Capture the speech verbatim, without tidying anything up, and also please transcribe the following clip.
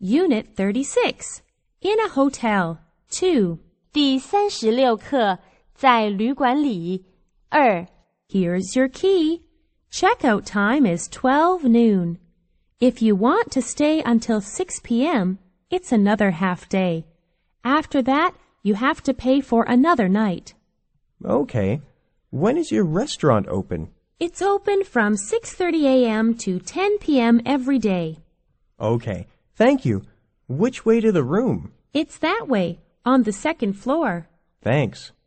Unit thirty-six. In a hotel. two. 第三十六课，在旅馆里。二。 Here's your key. Checkout time is twelve noon. If you want to stay until six p.m., it's another half day. After that, you have to pay for another night. Okay. When is your restaurant open? It's open from six thirty a.m. to ten p.m. every day. Okay. Thank you. Which way to the room? It's that way, on the second floor. Thanks.